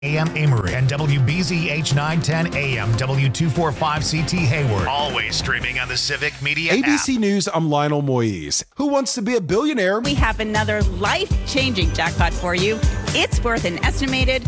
AM Amory and WBZH 910 AM W245CT Hayward. Always streaming on the Civic Media ABC app. News, I'm Lionel Moise. Who wants to be a billionaire? We have another life-changing jackpot for you. It's worth an estimated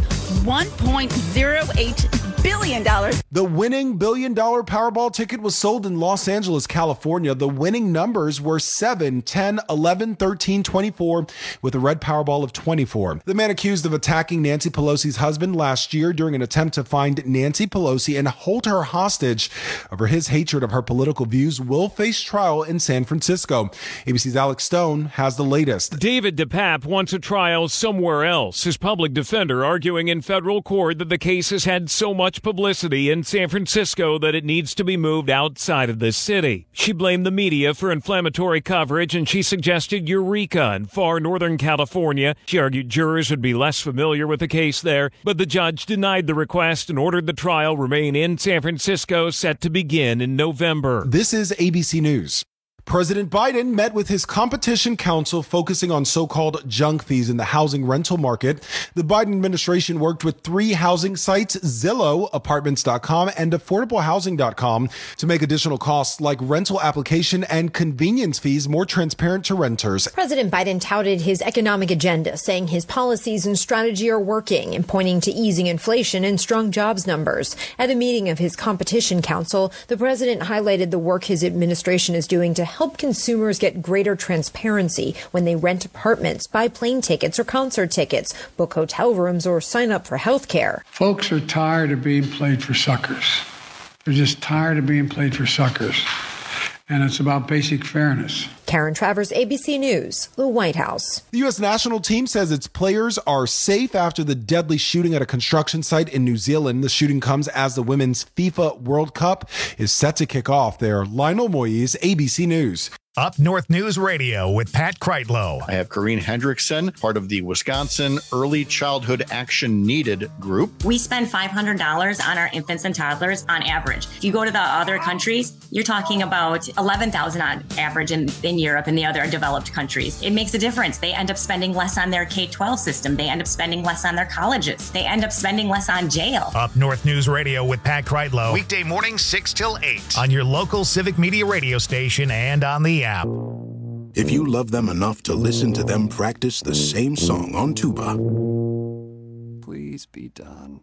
$1.08 billion. The winning $1 billion Powerball ticket was sold in Los Angeles, California. The winning numbers were 7, 10, 11, 13, 24, with a red Powerball of 24. The man accused of attacking Nancy Pelosi's husband last year during an attempt to find Nancy Pelosi and hold her hostage over his hatred of her political views will face trial in San Francisco. ABC's Alex Stone has the latest. David DePape wants a trial somewhere else. His public defender arguing in federal court that the case has had so much publicity in San Francisco that it needs to be moved outside of the city. She blamed the media for inflammatory coverage, and she suggested Eureka in far northern California. She argued jurors would be less familiar with the case there, but the judge denied the request and ordered the trial remain in San Francisco, set to begin in November. This is ABC News. President Biden met with his competition counsel focusing on so-called junk fees in the housing rental market. The Biden administration worked with 3 housing sites, Zillow, Apartments.com, and AffordableHousing.com, to make additional costs like rental application and convenience fees more transparent to renters. President Biden touted his economic agenda, saying his policies and strategy are working and pointing to easing inflation and strong jobs numbers. At a meeting of his competition council, the president highlighted the work his administration is doing to help consumers get greater transparency when they rent apartments, buy plane tickets or concert tickets, book hotel rooms, or sign up for health care. Folks are tired of being played for suckers. They're just tired of being played for suckers. And it's about basic fairness. Karen Travers, ABC News, the White House. The U.S. national team says its players are safe after the deadly shooting at a construction site in New Zealand. The shooting comes as the Women's FIFA World Cup is set to kick off there. Lionel Moise, ABC News. Up North News Radio with Pat Kreitlow. I have Corrine Hendrickson, part of the Wisconsin Early Childhood Action Needed group. We spend $500 on our infants and toddlers on average. If you go to the other countries, you're talking about $11,000 on average in Europe and the other developed countries. It makes a difference. They end up spending less on their K-12 system. They end up spending less on their colleges. They end up spending less on jail. Up North News Radio with Pat Kreitlow. Weekday mornings 6 till 8 on your local Civic Media radio station and on the app. If you love them enough to listen to them practice the same song on tuba, please be done.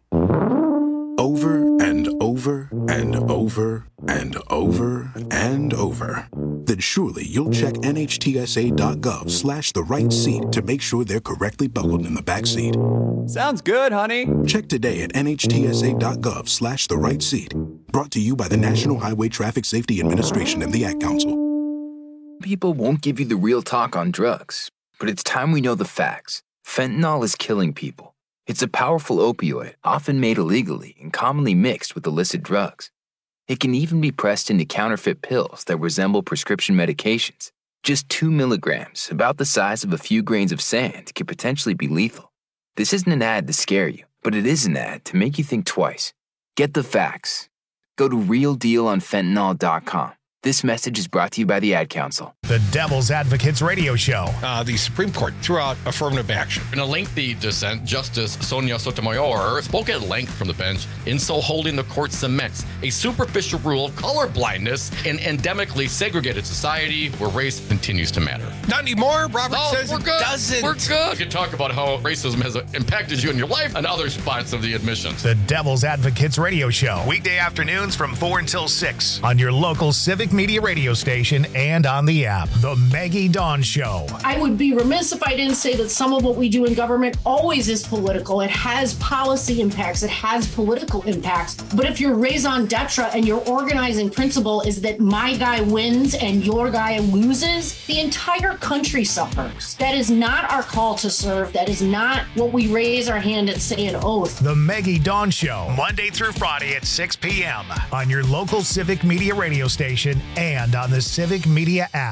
Over and over and over and over and over, then surely you'll check NHTSA.gov/the right seat to make sure they're correctly buckled in the back seat. Sounds good, honey. Check today at NHTSA.gov/the right seat. Brought to you by the National Highway Traffic Safety Administration and the Ad Council. People won't give you the real talk on drugs, but it's time we know the facts. Fentanyl is killing people. It's a powerful opioid, often made illegally and commonly mixed with illicit drugs. It can even be pressed into counterfeit pills that resemble prescription medications. Just 2 milligrams, about the size of a few grains of sand, could potentially be lethal. This isn't an ad to scare you, but it is an ad to make you think twice. Get the facts. Go to realdealonfentanyl.com. This message is brought to you by the Ad Council. The Devil's Advocates Radio Show. The Supreme Court threw out affirmative action. In a lengthy dissent, Justice Sonia Sotomayor spoke at length from the bench, in so holding the court cements a superficial rule of colorblindness in endemically segregated society where race continues to matter. Not anymore, Robert says we're good. It doesn't. We're good. You can talk about how racism has impacted you in your life and other spots of the admissions. The Devil's Advocates Radio Show. Weekday afternoons from 4 until 6 on your local Civic Media radio station and on the app. The Maggie Dawn Show. I would be remiss if I didn't say that some of what we do in government always is political. It has policy impacts. It has political impacts. But if your raison d'etre and your organizing principle is that my guy wins and your guy loses, the entire country suffers. That is not our call to serve. That is not what we raise our hand and say an oath. The Maggie Dawn Show, Monday through Friday at 6 p.m. on your local Civic Media radio station and on the Civic Media app.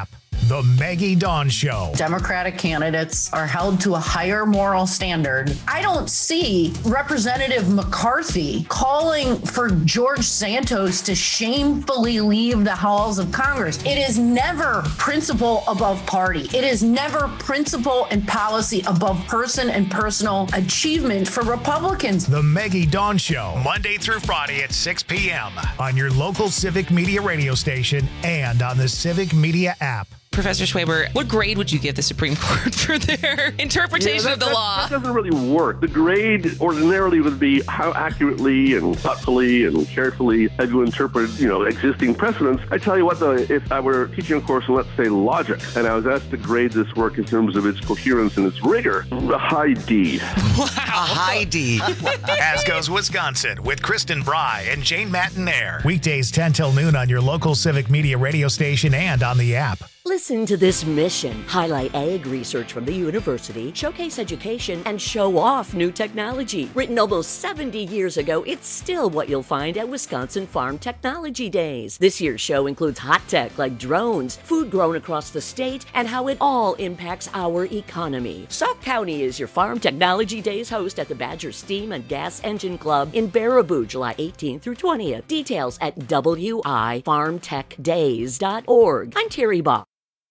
The Maggie Dawn Show. Democratic candidates are held to a higher moral standard. I don't see Representative McCarthy calling for George Santos to shamefully leave the halls of Congress. It is never principle above party. It is never principle and policy above person and personal achievement for Republicans. The Maggie Dawn Show, Monday through Friday at 6 p.m. on your local Civic Media radio station and on the Civic Media app. Professor Schwaber, what grade would you give the Supreme Court for their interpretation of the law? That doesn't really work. The grade ordinarily would be how accurately and thoughtfully and carefully have you interpreted, existing precedents. I tell you what, though, if I were teaching a course in, let's say, logic, and I was asked to grade this work in terms of its coherence and its rigor, a high D. Wow. A high D. As Goes Wisconsin with Kristen Bry and Jane Matinaire. Weekdays 10 till noon on your local Civic Media radio station and on the app. Listen to this mission. Highlight ag research from the university, showcase education, and show off new technology. Written almost 70 years ago, it's still what you'll find at Wisconsin Farm Technology Days. This year's show includes hot tech like drones, food grown across the state, and how it all impacts our economy. Sauk County is your Farm Technology Days host at the Badger Steam and Gas Engine Club in Baraboo, July 18th through 20th. Details at wifarmtechdays.org. I'm Terry Bach.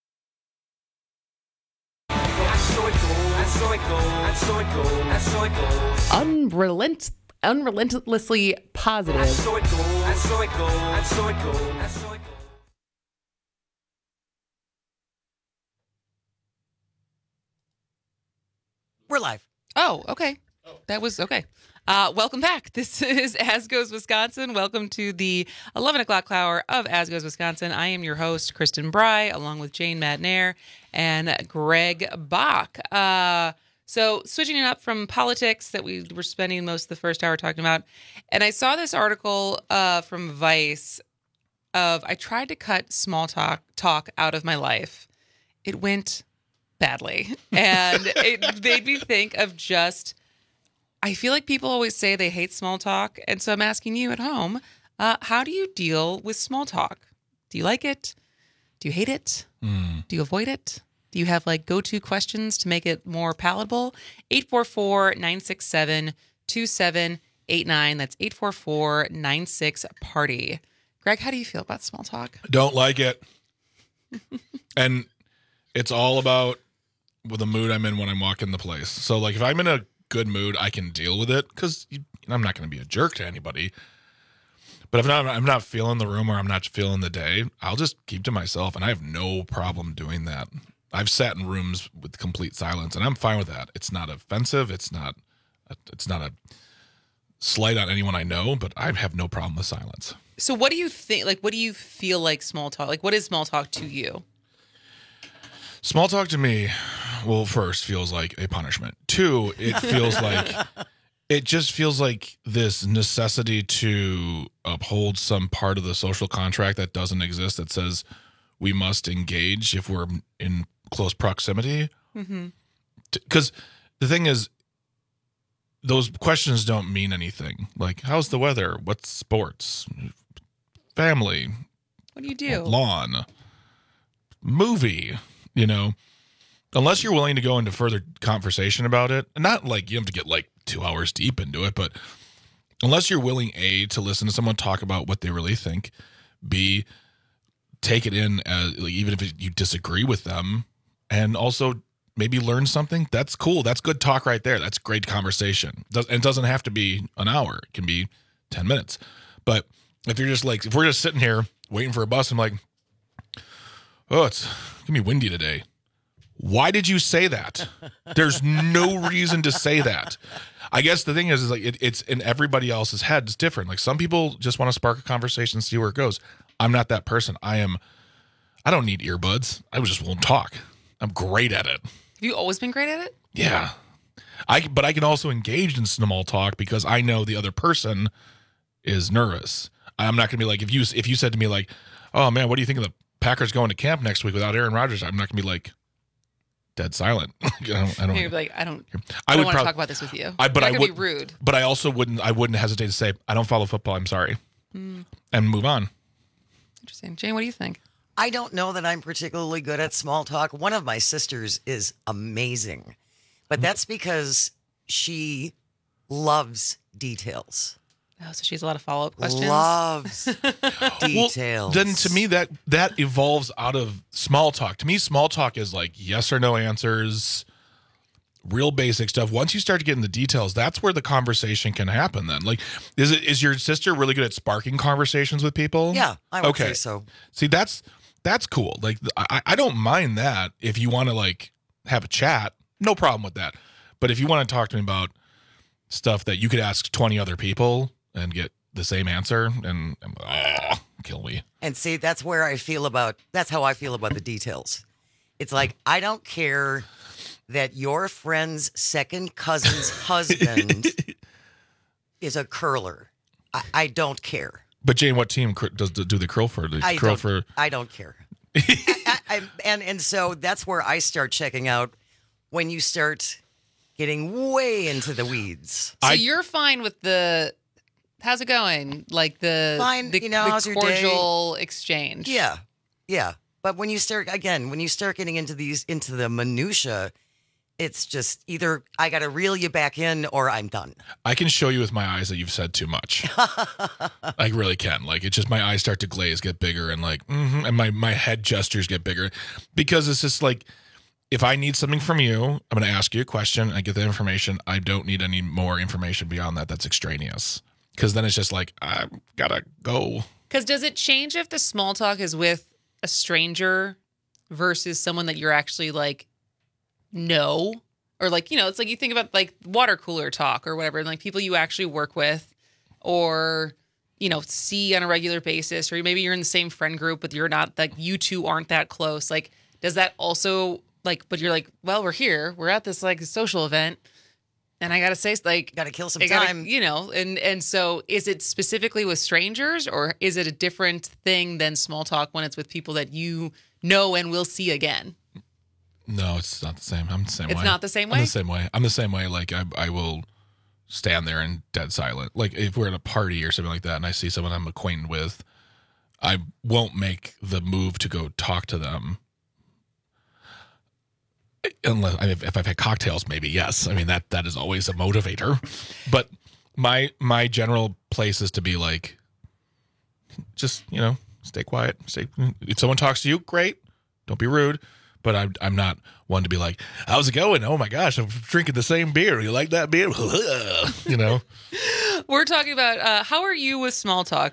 Unrelentlessly positive. We're live. Oh, okay. That was okay. Welcome back. This is As Goes Wisconsin. Welcome to the 11 o'clock hour of As Goes Wisconsin. I am your host, Kristen Bry, along with Jane Matinaire and Greg Bach. So switching it up from politics that we were spending most of the first hour talking about, and I saw this article from Vice of I tried to cut small talk out of my life. It went badly, and it made me think of just. I feel like people always say they hate small talk, and so I'm asking you at home, how do you deal with small talk? Do you like it? Do you hate it? Do you avoid it? Do you have go-to questions to make it more palatable? 844-967-2789. That's 844-96-PARTY. Greg, how do you feel about small talk? Don't like it. And it's all about the mood I'm in when I'm walking the place. So if I'm in a good mood, I can deal with it because I'm not going to be a jerk to anybody. But if I'm not feeling the room or I'm not feeling the day, I'll just keep to myself, and I have no problem doing that. I've sat in rooms with complete silence, and I'm fine with that. It's not offensive. It's not a slight on anyone I know, but I have no problem with silence. So what do you think? What do you feel like small talk? What is small talk to you? Small talk to me, well, first feels like a punishment. Two, it just feels like this necessity to uphold some part of the social contract that doesn't exist that says we must engage if we're in close proximity. Because the thing is, those questions don't mean anything. How's the weather? What's sports? Family? What do you do? Lawn? Movie? Unless you're willing to go into further conversation about it, and not you have to get 2 hours deep into it, but unless you're willing, A, to listen to someone talk about what they really think, B, take it in as even if you disagree with them, and also maybe learn something, that's cool. That's good talk right there. That's great conversation. It doesn't have to be an hour. It can be 10 minutes. But if you're just if we're just sitting here waiting for a bus, I'm oh, it's going to be windy today. Why did you say that? There's no reason to say that. I guess the thing is it's in everybody else's head. It's different. Some people just want to spark a conversation, see where it goes. I'm not that person. I don't need earbuds. I just won't talk. I'm great at it. Have you always been great at it? Yeah. But I can also engage in small talk because I know the other person is nervous. I'm not going to be if you said to me oh man, what do you think of the Packers going to camp next week without Aaron Rodgers? I'm not going to be dead silent. I don't. You'd be I don't want to talk about this with you. But I would be rude. But I also wouldn't hesitate to say I don't follow football. I'm sorry, and move on. Interesting. Jane, what do you think? I don't know that I'm particularly good at small talk. One of my sisters is amazing, but that's because she loves details. Oh, so she has a lot of follow-up questions? Loves details. Well, then to me, that evolves out of small talk. To me, small talk is like yes or no answers, real basic stuff. Once you start to get in the details, that's where the conversation can happen then. Like, is your sister really good at sparking conversations with people? Yeah, I would say so. See, that's cool. Like, I don't mind that. If you want to, like, have a chat, no problem with that. But if you want to talk to me about stuff that you could ask 20 other people and get the same answer, and kill me. And see, that's how I feel about the details. It's like, I don't care that your friend's second cousin's husband is a curler. I don't care. But Jane, what team do the curl for? I don't care. And so that's where I start checking out when you start getting way into the weeds. So you're fine with the how's it going? Like the how's your cordial exchange. Yeah. But when you start getting into the minutia, it's just either I got to reel you back in or I'm done. I can show you with my eyes that you've said too much. I really can. Like, it's just my eyes start to glaze, get bigger, and like, and my head gestures get bigger, because it's just like, if I need something from you, I'm going to ask you a question. I get the information. I don't need any more information beyond that. That's extraneous. Because then it's just like, I gotta go. Because does it change if the small talk is with a stranger versus someone that you're actually like, know? Or like, it's like you think about like water cooler talk or whatever, and like people you actually work with or, see on a regular basis, or maybe you're in the same friend group, but you're not, like, you two aren't that close. Like, does that also, like, but you're like, well, we're at this like social event, and I gotta say, like, gotta kill some time, and so is it specifically with strangers, or is it a different thing than small talk when it's with people that you know and will see again? No, it's not the same. I'm the same way. It's not the same way? I'm the same way. Like, I will stand there and dead silent. Like, if we're at a party or something like that and I see someone I'm acquainted with, I won't make the move to go talk to them. Unless, if I've had cocktails, maybe, yes. I mean, that is always a motivator. But my general place is to be like, just, stay quiet. If someone talks to you, great. Don't be rude. But I'm not one to be like, how's it going? Oh my gosh, I'm drinking the same beer. You like that beer? We're talking about how are you with small talk?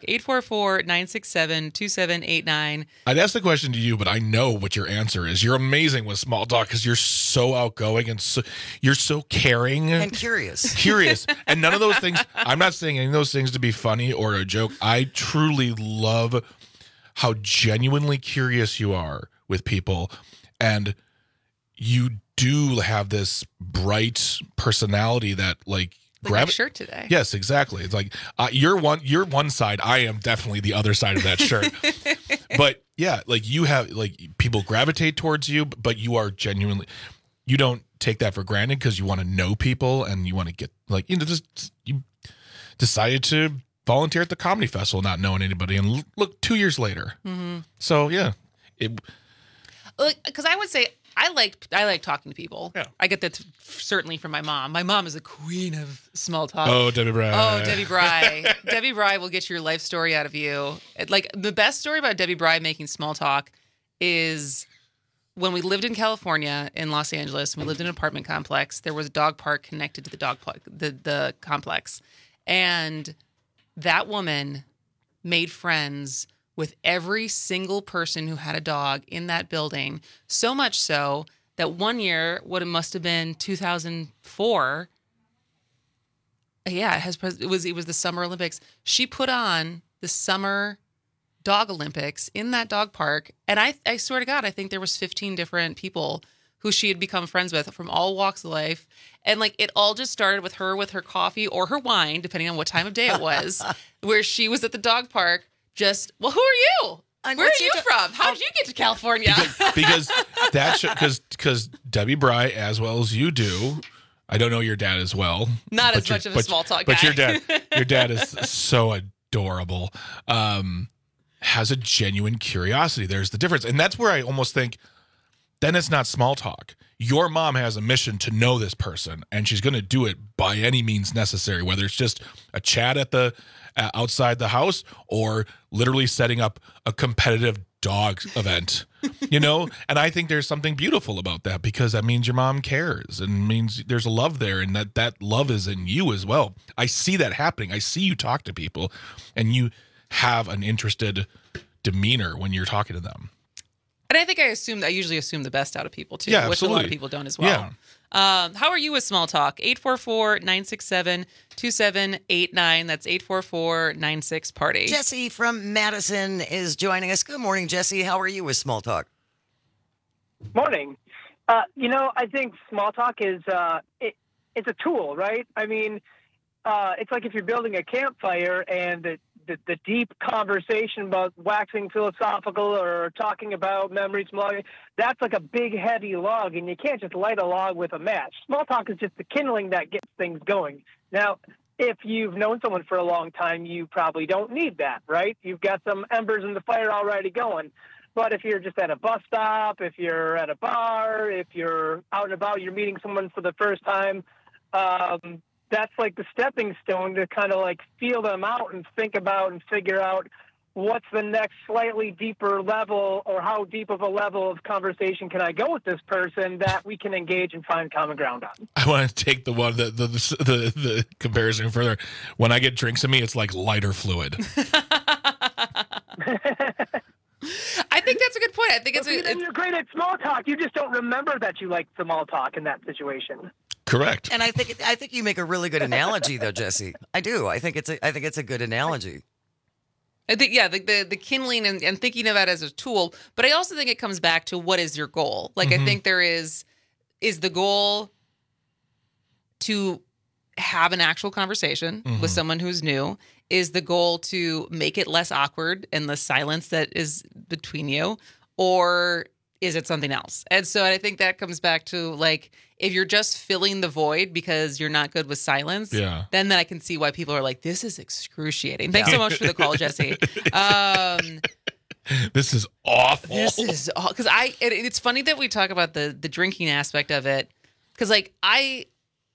844-967-2789. I'd ask the question to you, but I know what your answer is. You're amazing with small talk because you're so outgoing and you're so caring. And curious. And none of those things, I'm not saying any of those things to be funny or a joke. I truly love how genuinely curious you are with people. And you do have this bright personality that, like your shirt today. Yes, exactly. It's like you're one side. I am definitely the other side of that shirt. But yeah, like you have, like, people gravitate towards you, but you are genuinely. You don't take that for granted because you want to know people and you want to get, like, just you decided to volunteer at the comedy festival not knowing anybody, and look 2 years later. Mm-hmm. So yeah, because I would say I like talking to people. Yeah. I get that certainly from my mom. My mom is a queen of small talk. Oh, Debbie Bry. Debbie Bry will get your life story out of you. Like, the best story about Debbie Bry making small talk is when we lived in California, in Los Angeles, and we lived in an apartment complex. There was a dog park connected to the dog park, the complex, and that woman made friends with every single person who had a dog in that building, so much so that one year, what it must have been 2004, it was the Summer Olympics. She put on the Summer Dog Olympics in that dog park, and I swear to God, I think there was 15 different people who she had become friends with from all walks of life, and like it all just started with her coffee or her wine, depending on what time of day it was, where she was at the dog park. Just, well, who are you? Where are you from? How did you get to California? Because Debbie Bry, as well as you do, I don't know your dad as well. Not as much of a small talk guy. But your dad is so adorable. has a genuine curiosity. There's the difference. And that's where I almost think then it's not small talk. Your mom has a mission to know this person, and she's going to do it by any means necessary, whether it's just a chat at the outside the house or literally setting up a competitive dog event, And I think there's something beautiful about that, because that means your mom cares and means there's a love there, and that love is in you as well. I see that happening. I see you talk to people, and you have an interested demeanor when you're talking to them. And I think I usually assume the best out of people too, Yeah, which a lot absolutely. of people don't as well. Yeah. How are you with small talk? 844-967-2789. That's 844-96-PARTY. Jesse from Madison is joining us. Good morning, Jesse. How are you with small talk? Morning. I think small talk is it's a tool, right? I mean, it's like if you're building a campfire and the deep conversation about waxing philosophical or talking about memories, that's like a big, heavy log, and you can't just light a log with a match. Small talk is just the kindling that gets things going. Now, if you've known someone for a long time, you probably don't need that, right? You've got some embers in the fire already going. But if you're just at a bus stop, if you're at a bar, if you're out and about, you're meeting someone for the first time, that's like the stepping stone to kind of like feel them out and think about and figure out what's the next slightly deeper level, or how deep of a level of conversation can I go with this person that we can engage and find common ground on. I want to take the comparison further. When I get drinks in me, it's like lighter fluid. I think that's a good point. I think and you're great at small talk. You just don't remember that you like small talk in that situation. Correct. And I think you make a really good analogy, though, Jesse. I do. I think it's a good analogy. I think, the kindling and thinking of that as a tool. But I also think it comes back to, what is your goal? Like, I think there is the goal to have an actual conversation with someone who's new? Is the goal to make it less awkward and the silence that is between you? Or is it something else? And so I think that comes back to, like, if you're just filling the void because you're not good with silence, then I can see why people are like, this is excruciating. Thanks so much for the call, Jesse. This is awful. This is awful. Because it's funny that we talk about the drinking aspect of it. Because, like, I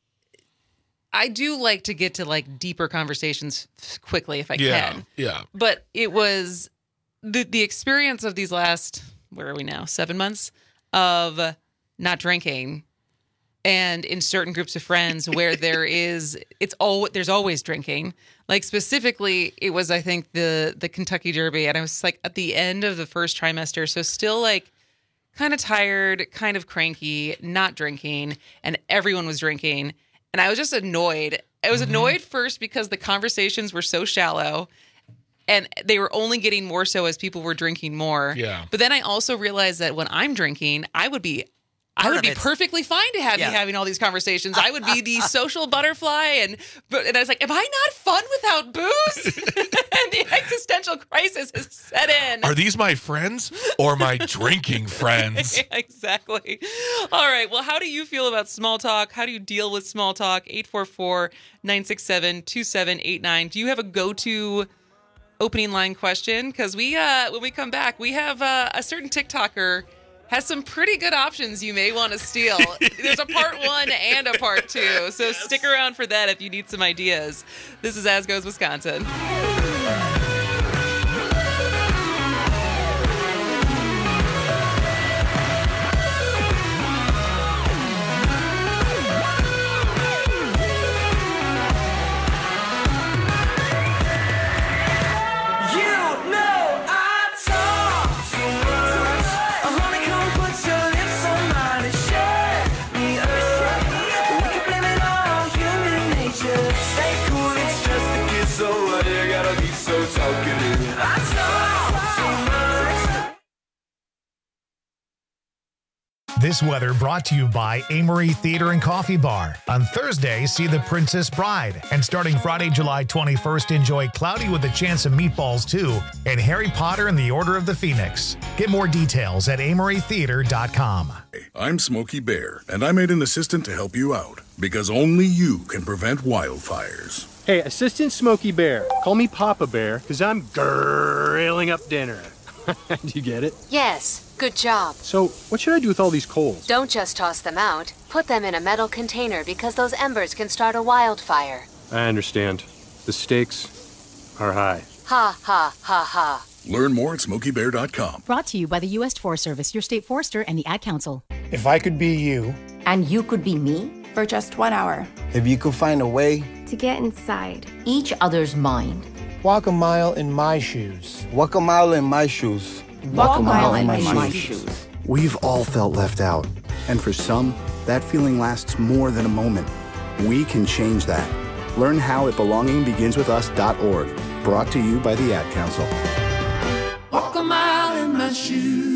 do like to get to, like, deeper conversations quickly if I can. Yeah. But it was the experience of these last, where are we now, 7 months of not drinking, and in certain groups of friends where there's always drinking. Like, specifically, it was, I think, the Kentucky Derby, and I was like at the end of the first trimester, so still like kind of tired, kind of cranky, not drinking, and everyone was drinking, and I was just annoyed. I was annoyed first because the conversations were so shallow, and they were only getting more so as people were drinking more. Yeah. But then I also realized that when I'm drinking, I would be perfectly fine to have you having all these conversations. I would be the social butterfly, and I was like, am I not fun without booze? And the existential crisis has set in. Are these my friends or my drinking friends? Yeah, exactly. All right. Well, how do you feel about small talk? How do you deal with small talk? 844-967-2789. Do you have a go-to opening line question? Because when we come back, we have a certain TikToker has some pretty good options you may want to steal. There's a part 1 and a part 2. So stick around for that if you need some ideas. This is As Goes Wisconsin. This weather brought to you by Amory Theater and Coffee Bar. On Thursday, see The Princess Bride. And starting Friday, July 21st, enjoy Cloudy with a Chance of Meatballs 2 and Harry Potter and the Order of the Phoenix. Get more details at amorytheater.com. I'm Smokey Bear, and I made an assistant to help you out, because only you can prevent wildfires. Hey, Assistant Smokey Bear, call me Papa Bear, because I'm grilling up dinner. Do you get it? Yes, good job. So, what should I do with all these coals? Don't just toss them out. Put them in a metal container because those embers can start a wildfire. I understand. The stakes are high. Ha, ha, ha, ha. Learn more at SmokeyBear.com. Brought to you by the U.S. Forest Service, your state forester, and the Ad Council. If I could be you. And you could be me? For just 1 hour. If you could find a way. To get inside each other's mind. Walk a mile in my shoes. Walk a mile in my shoes. Walk a mile in my shoes. We've all felt left out. And for some, that feeling lasts more than a moment. We can change that. Learn how at belongingbeginswithus.org. Brought to you by the Ad Council. Walk a mile in my shoes.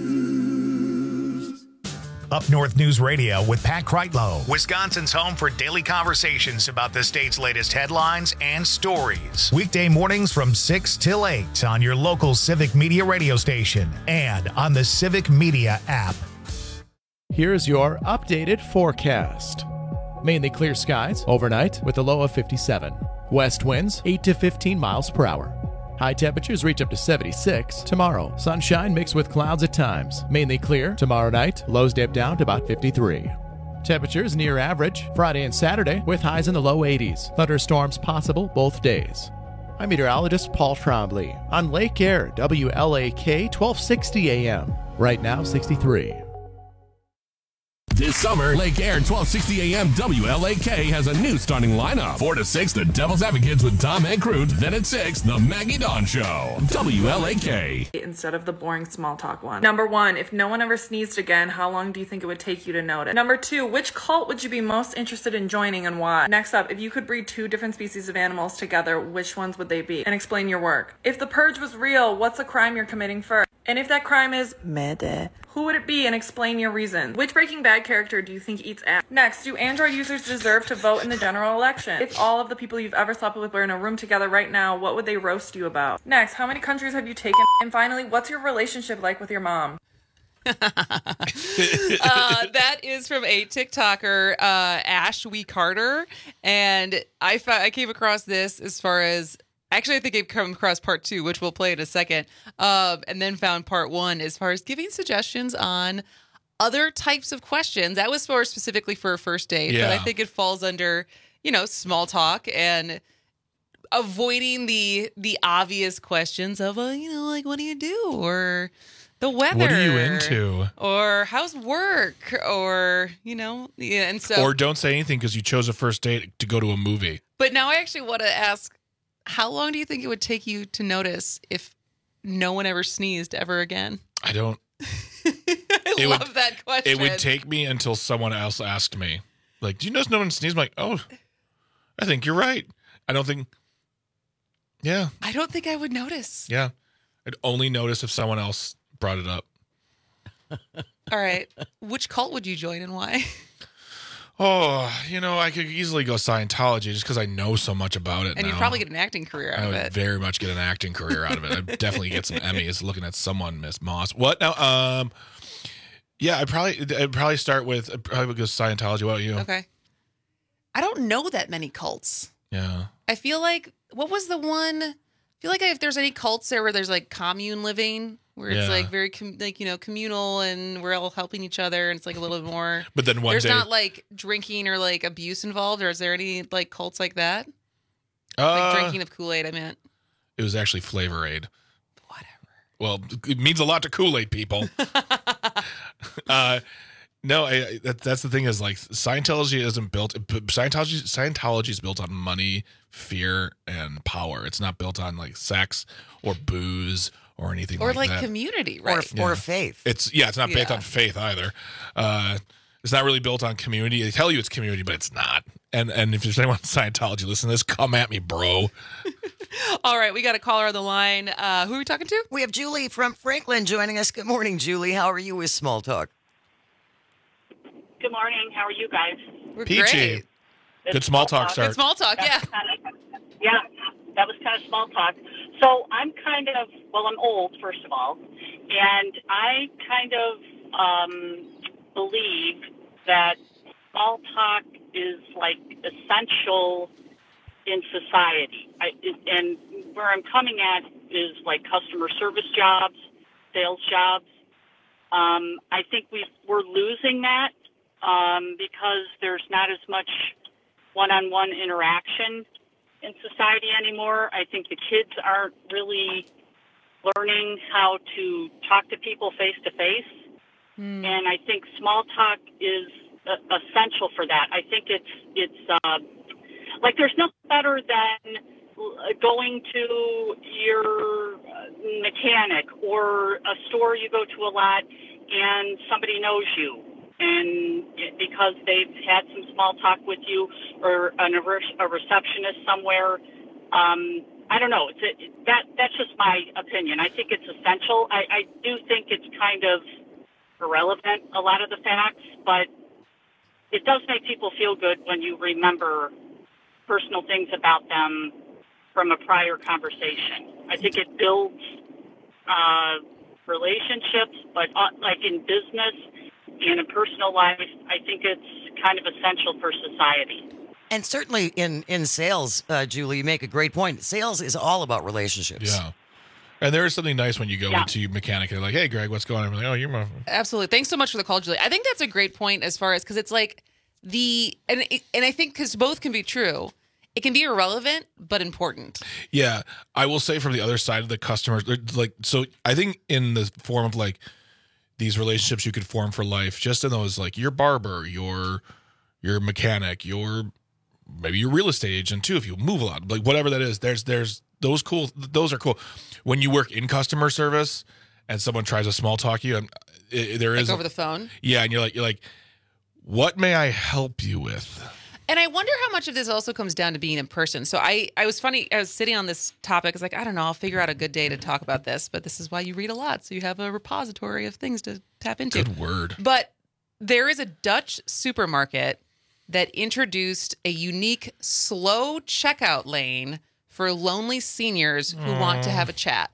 Up North News Radio with Pat Kreitlow, Wisconsin's home for daily conversations about the state's latest headlines and stories. Weekday mornings from 6 till 8 on your local Civic Media radio station and on the Civic Media app. Here's your updated forecast. Mainly clear skies overnight with a low of 57. West winds 8 to 15 miles per hour. High temperatures reach up to 76 tomorrow. Sunshine mixed with clouds at times. Mainly clear tomorrow night. Lows dip down to about 53. Temperatures near average Friday and Saturday with highs in the low 80s. Thunderstorms possible both days. I'm meteorologist Paul Trombley on Lake Air, WLAK 1260 AM. Right now 63. This summer, Lake Air 1260 AM WLAK has a new starting lineup. 4 to 6, the Devil's Advocates with Tom and Crute. Then at 6, the Maggie Dawn Show. WLAK. Instead of the boring small talk one. Number 1, if no one ever sneezed again, how long do you think it would take you to notice? Number 2, which cult would you be most interested in joining and why? Next up, if you could breed 2 different species of animals together, which ones would they be? And explain your work. If the purge was real, what's a crime you're committing first? And if that crime is murder, who would it be and explain your reason? Which Breaking Bad character do you think eats ass? Next, do Android users deserve to vote in the general election? If all of the people you've ever slept with were in a room together right now, what would they roast you about? Next, how many countries have you taken? And finally, what's your relationship like with your mom? That is from a TikToker, Ash Wee Carter. And I came across this as far as... Actually, I think I've come across part 2, which we'll play in a second, and then found part 1 as far as giving suggestions on other types of questions. That was more specifically for a first date, but I think it falls under, small talk and avoiding the obvious questions of, like, what do you do? Or the weather. What are you into? Or how's work? Or, and so. Or don't say anything because you chose a first date to go to a movie. But now I actually want to ask, how long do you think it would take you to notice if no one ever sneezed ever again? I don't. I love that question. It would take me until someone else asked me, like, do you notice no one sneezed? I'm like, oh, I think you're right. I don't think I would notice. Yeah. I'd only notice if someone else brought it up. All right. Which cult would you join and why? Oh, I could easily go Scientology just because I know so much about it. And now. you'd probably get an acting career out of it. I would very much get an acting career out of it. I'd definitely get some Emmys looking at someone, Miss Moss. What now? Yeah, I'd probably start with I'd probably go Scientology. What about you? Okay. I don't know that many cults. Yeah. I feel like what was the one? I feel like if there's any cults there where there's like commune living, where it's like very communal and we're all helping each other and it's like a little bit more. But then there's not like drinking or like abuse involved, or is there any like cults like that? Like drinking of Kool-Aid, I meant. It was actually Flavor Aid. Whatever. Well, it means a lot to Kool-Aid people. No, that's the thing is like Scientology isn't built. Scientology is built on money, fear, and power. It's not built on like sex or booze or anything or like that. Or like community, right? Or faith. It's not based on faith either. It's not really built on community. They tell you it's community, but it's not. And if there's anyone in Scientology listening to this, come at me, bro. All right, we got a caller on the line. Who are we talking to? We have Julie from Franklin joining us. Good morning, Julie. How are you with Small Talk? Good morning. How are you guys? We're Peachy. Great. Good small talk start. Good small talk, yeah. Yeah, that was kind of small talk. So I'm I'm old, first of all, and I kind of believe that small talk is like essential in society. And where I'm coming at is like customer service jobs, sales jobs. I think we're losing that because there's not as much one-on-one interaction in society anymore. I think the kids aren't really learning how to talk to people face-to-face. And I think small talk is essential for that. I think it's like there's nothing better than going to your mechanic or a store you go to a lot and somebody knows you, and because they've had some small talk with you, or a receptionist somewhere. I don't know. That's just my opinion. I think it's essential. I do think it's kind of irrelevant, a lot of the facts, but it does make people feel good when you remember personal things about them from a prior conversation. I think it builds relationships, but like in business and in personal life, I think it's kind of essential for society. And certainly in sales, Julie, you make a great point. Sales is all about relationships. Yeah. And there is something nice when you go into your mechanic and they're like, hey, Greg, what's going on? I'm like, oh, you're my... Absolutely. Thanks so much for the call, Julie. I think that's a great point as far as, because it's like and I think because both can be true. It can be irrelevant, but important. Yeah. I will say from the other side of the customers, like, so I think in the form of like these relationships you could form for life, just in those, like your barber, your mechanic, maybe your real estate agent too, if you move a lot, like whatever that is, there's those are cool. When you work in customer service and someone tries to small talk you, there is over the phone. Yeah. And you're like, what may I help you with? And I wonder how much of this also comes down to being in person. So I was sitting on this topic. I was like, I don't know, I'll figure out a good day to talk about this. But this is why you read a lot. So you have a repository of things to tap into. Good word. But there is a Dutch supermarket that introduced a unique slow checkout lane for lonely seniors who want to have a chat.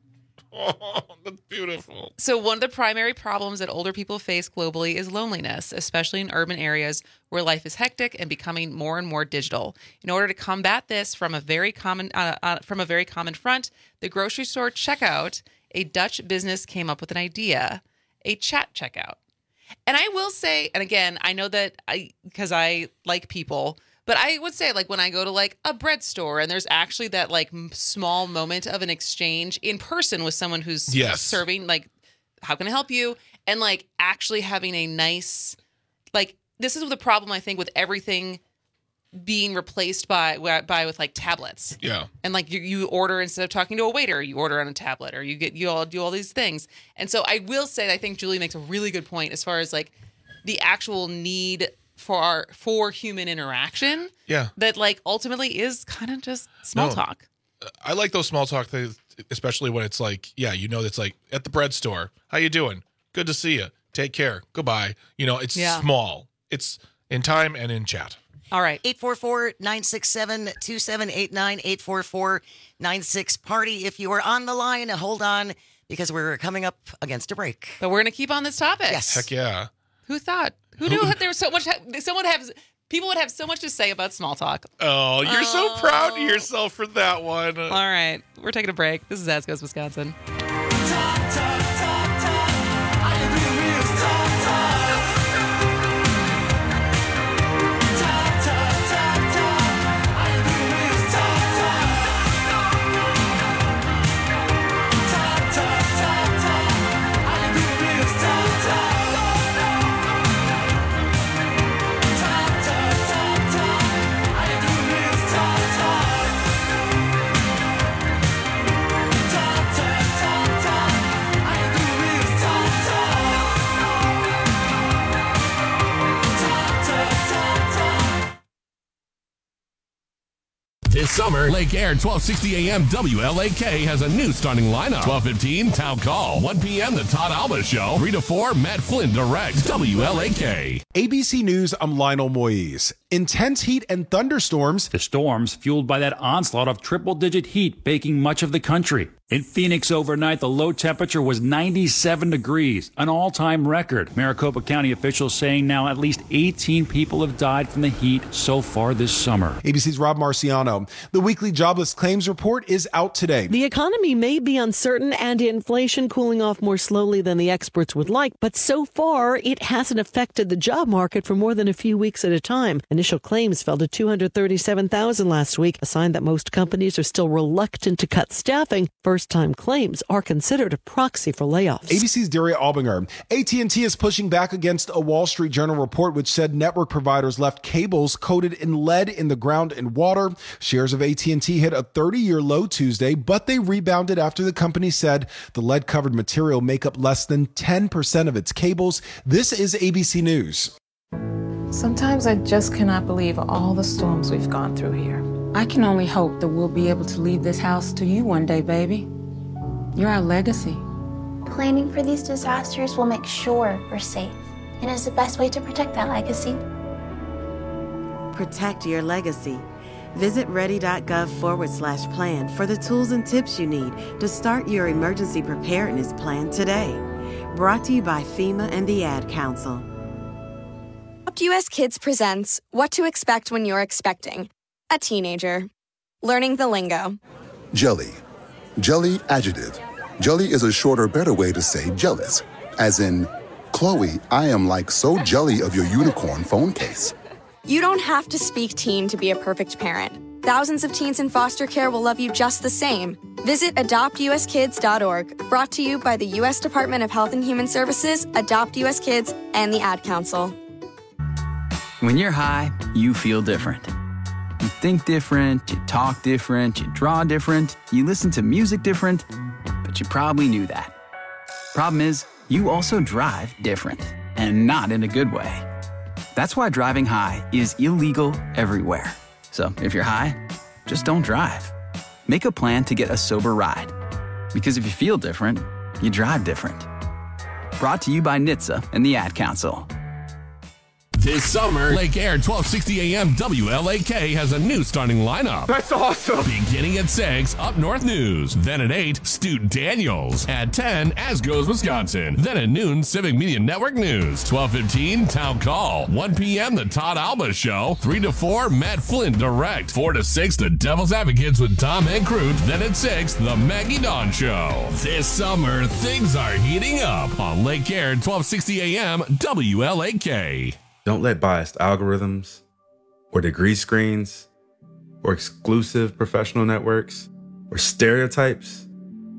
Oh, that's beautiful. So one of the primary problems that older people face globally is loneliness, especially in urban areas where life is hectic and becoming more and more digital. In order to combat this from a very common front, the grocery store checkout, a Dutch business came up with an idea, a chat checkout. And I will say, and again, I know that because I like people, but I would say, like, when I go to like a bread store and there's actually that like small moment of an exchange in person with someone who's serving, like, how can I help you? And like actually having a nice, like, this is the problem I think with everything being replaced by with like tablets. Yeah. And like you order, instead of talking to a waiter, you order on a tablet, or you all do all these things. And so I will say, I think Julie makes a really good point as far as like the actual need for human interaction. Yeah. That like ultimately is kind of just small talk. I like those small talk things, especially when it's like, it's like at the bread store. How you doing? Good to see you. Take care. Goodbye. It's small. It's in time and in chat. All right. 844-967-2789, 844-96-PARTY. If you are on the line, hold on, because we're coming up against a break. But we're going to keep on this topic. Yes. Heck yeah. Who thought? Who knew that there was so much? People would have so much to say about small talk. Oh, you're so proud of yourself for that one. All right. We're taking a break. This is As Goes Wisconsin. This summer, Lake Air 1260 AM WLAK has a new starting lineup. 12:15 Town Call. 1 p.m. The Todd Alba Show. 3 to 4 Matt Flynn Direct. WLAK. ABC News, I'm Lionel Moise. Intense heat and thunderstorms. The storms fueled by that onslaught of triple-digit heat baking much of the country. In Phoenix overnight, the low temperature was 97 degrees, an all-time record. Maricopa County officials saying now at least 18 people have died from the heat so far this summer. ABC's Rob Marciano. The weekly jobless claims report is out today. The economy may be uncertain and inflation cooling off more slowly than the experts would like, but so far it hasn't affected the job market for more than a few weeks at a time. Initial claims fell to 237,000 last week, a sign that most companies are still reluctant to cut staffing. First-time claims are considered a proxy for layoffs. ABC's Daria Albinger. AT&T is pushing back against a Wall Street Journal report which said network providers left cables coated in lead in the ground and water. Shares of AT&T hit a 30-year low Tuesday, but they rebounded after the company said the lead-covered material make up less than 10% of its cables. This is ABC News. Sometimes I just cannot believe all the storms we've gone through here. I can only hope that we'll be able to leave this house to you one day, baby. You're our legacy. Planning for these disasters will make sure we're safe and is the best way to protect that legacy. Protect your legacy. Visit ready.gov/plan for the tools and tips you need to start your emergency preparedness plan today. Brought to you by FEMA and the Ad Council. US Kids presents What to Expect When You're Expecting a Teenager. Learning the lingo. Jelly. Jelly adjective. Jelly is a shorter, better way to say jealous. As in, Chloe, I am like so jelly of your unicorn phone case. You don't have to speak teen to be a perfect parent. Thousands of teens in foster care will love you just the same. Visit adoptuskids.org. Brought to you by the U.S. Department of Health and Human Services, Adopt U.S. Kids, and the Ad Council. When you're high, you feel different. You think different, you talk different, you draw different, you listen to music different, but you probably knew that. Problem is, you also drive different, and not in a good way. That's why driving high is illegal everywhere. So if you're high, just don't drive. Make a plan to get a sober ride. Because if you feel different, you drive different. Brought to you by NHTSA and the Ad Council. This summer, Lake Air 1260 AM WLAK has a new starting lineup. That's awesome. Beginning at 6, Up North News. Then at 8, Stu Daniels. At 10, As Goes Wisconsin. Then at noon, Civic Media Network News. 12:15, Town Call. 1 p.m., The Todd Alba Show. 3 to 4, Matt Flint Direct. 4 to 6, The Devil's Advocates with Tom and Crute. Then at 6, The Maggie Dawn Show. This summer, things are heating up on Lake Air 1260 AM WLAK. Don't let biased algorithms or degree screens or exclusive professional networks or stereotypes.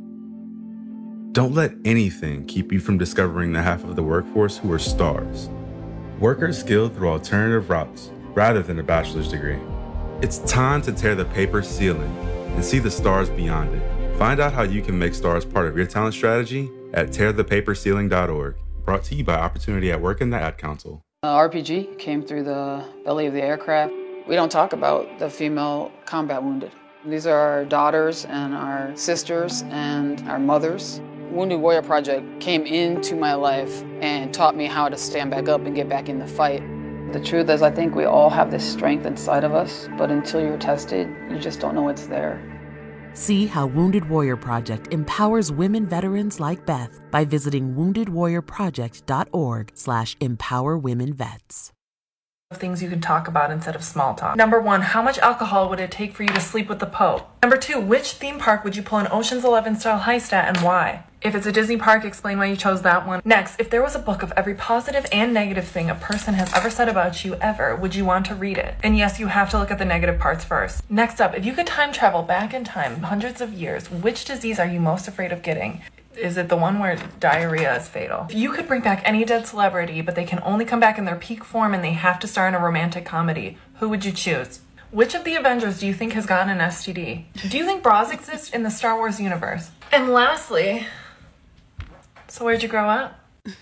Don't let anything keep you from discovering the half of the workforce who are stars. Workers skilled through alternative routes rather than a bachelor's degree. It's time to tear the paper ceiling and see the stars beyond it. Find out how you can make stars part of your talent strategy at tearthepaperceiling.org. Brought to you by Opportunity at Work and the Ad Council. RPG came through the belly of the aircraft. We don't talk about the female combat wounded. These are our daughters and our sisters and our mothers. Wounded Warrior Project came into my life and taught me how to stand back up and get back in the fight. The truth is, I think we all have this strength inside of us, but until you're tested, you just don't know it's there. See how Wounded Warrior Project empowers women veterans like Beth by visiting woundedwarriorproject.org/empowerwomenvets. Things you can talk about instead of small talk. Number 1, how much alcohol would it take for you to sleep with the Pope? Number 2, which theme park would you pull an Ocean's 11 style heist at and why? If it's a Disney park, explain why you chose that one. Next, if there was a book of every positive and negative thing a person has ever said about you ever, would you want to read it? And yes, you have to look at the negative parts first. Next up, if you could time travel back in time hundreds of years, which disease are you most afraid of getting? Is it the one where diarrhea is fatal? If you could bring back any dead celebrity, but they can only come back in their peak form and they have to star in a romantic comedy, who would you choose? Which of the Avengers do you think has gotten an STD? Do you think bras exist in the Star Wars universe? And lastly, so where'd you grow up?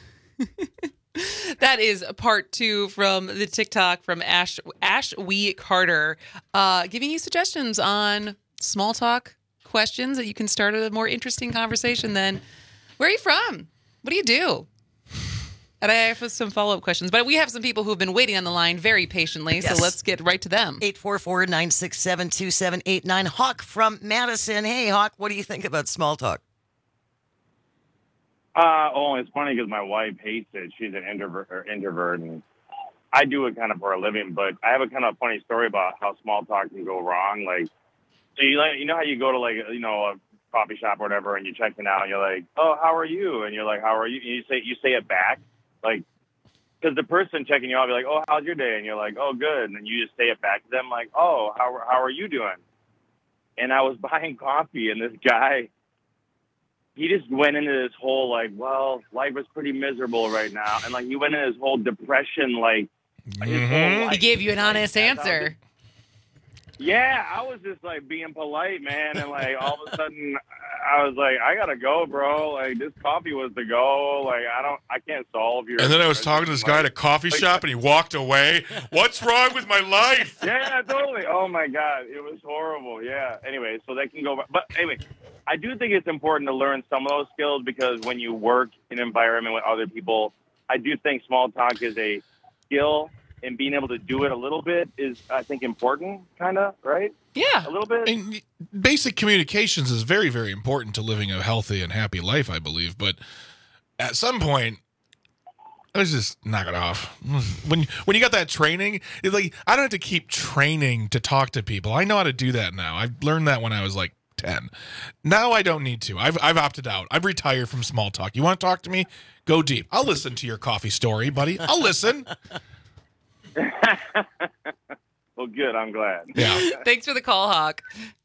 That is part 2 from the TikTok from Ash Wee Carter, giving you suggestions on small talk questions that you can start a more interesting conversation than, where are you from? What do you do? And I have some follow-up questions, but we have some people who have been waiting on the line very patiently, Yes. so let's get right to them. 844-967-2789. Hawk from Madison. Hey, Hawk, what do you think about small talk? It's funny because my wife hates it. She's an introvert, and I do it kind of for a living. But I have a kind of funny story about how small talk can go wrong. Like, so you know how you go to a coffee shop or whatever, and you're checking out, and you're like, "Oh, how are you?" And you're like, "How are you?" And you say it back, like, because the person checking you out be like, "Oh, how's your day?" And you're like, "Oh, good." And then you just say it back to them, like, "Oh, how are you doing?" And I was buying coffee, and this guy, he just went into this whole, like, well, life is pretty miserable right now. And, like, he went into this whole depression, like, his whole life. He gave you an honest answer. Yeah, I was just, like, being polite, man. And, like, all of a sudden, I was like, I got to go, bro. Like, this coffee was to go. Like, I can't solve your... And then I was talking to this guy at a coffee shop, and he walked away. What's wrong with my life? Yeah, totally. Oh, my God. It was horrible. Yeah. Anyway, so that can go... But anyway... I do think it's important to learn some of those skills because when you work in an environment with other people, I do think small talk is a skill, and being able to do it a little bit is, I think, important, kind of, right? Yeah. A little bit. And basic communications is very, very important to living a healthy and happy life, I believe. But at some point, let's just knock it off. When you got that training, it's like, I don't have to keep training to talk to people. I know how to do that now. I learned that when I was like 10. Now I don't need to. I've opted out. I've retired from small talk. You want to talk to me? Go deep. I'll listen to your coffee story, buddy. I'll listen. Well, good. I'm glad. Yeah. Thanks for the call, Hawk.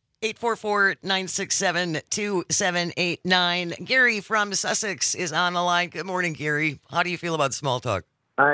844-967-2789. Gary from Sussex is on the line. Good morning, Gary. How do you feel about small talk? I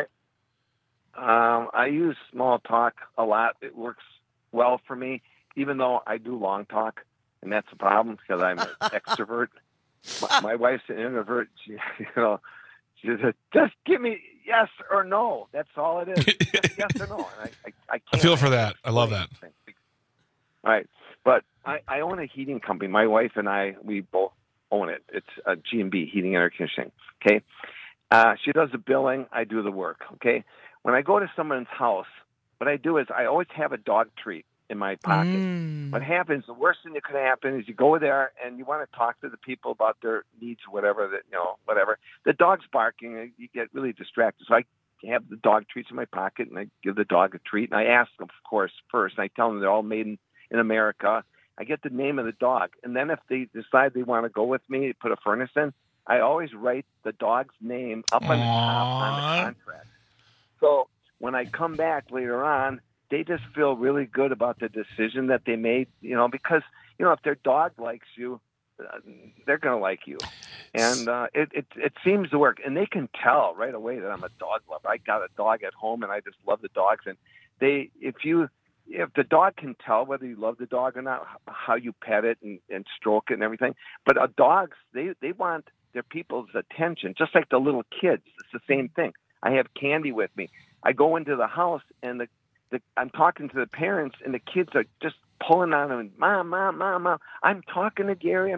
use small talk a lot. It works well for me, even though I do long talk. And that's a problem because I'm an extrovert. My wife's an introvert. She says, just give me yes or no. That's all it is. Just yes or no. And I can't. I feel for that. I love that. All right. But I own a heating company. My wife and I, we both own it. It's a G&B, heating and air conditioning. Okay. She does the billing. I do the work. Okay. When I go to someone's house, what I do is I always have a dog treat in my pocket. What happens, the worst thing that could happen is you go there and you want to talk to the people about their needs or whatever, whatever. The dog's barking and you get really distracted. So I have the dog treats in my pocket and I give the dog a treat. And I ask them, of course, first, and I tell them they're all made in America. I get the name of the dog. And then if they decide they want to go with me, put a furnace in, I always write the dog's name up on the top on the contract. So when I come back later on, they just feel really good about the decision that they made, because, if their dog likes you, they're going to like you. And it seems to work. And they can tell right away that I'm a dog lover. I got a dog at home, and I just love the dogs. And if the dog can tell whether you love the dog or not, how you pet it and stroke it and everything. But dogs, they want their people's attention, just like the little kids. It's the same thing. I have Candy with me. I go into the house, and I'm talking to the parents, and the kids are just pulling on them. Mom, I'm talking to Gary.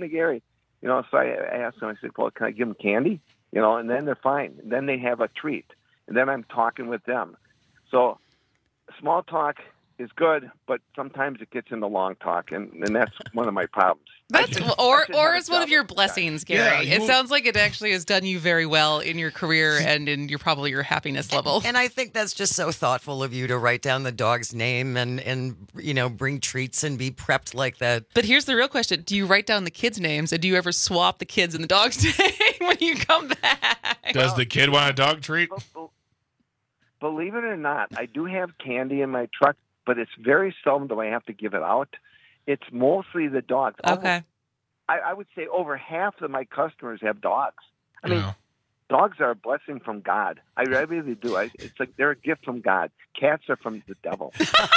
So I asked them, I said, well, can I give them candy? And then they're fine. And then they have a treat. And then I'm talking with them. So small talk is good, but sometimes it gets into long talk, and that's one of my problems. Or it's one of your blessings, Gary. Yeah, it sounds like it actually has done you very well in your career and in probably your happiness level. And I think that's just so thoughtful of you to write down the dog's name and bring treats and be prepped like that. But here's the real question. Do you write down the kids' names, and do you ever swap the kids and the dog's name when you come back? Does the kid want a dog treat? Believe it or not, I do have Candy in my truck, but it's very seldom do I have to give it out. It's mostly the dogs. Okay. I would say over half of my customers have dogs. I mean, dogs are a blessing from God. I really do. It's like they're a gift from God. Cats are from the devil.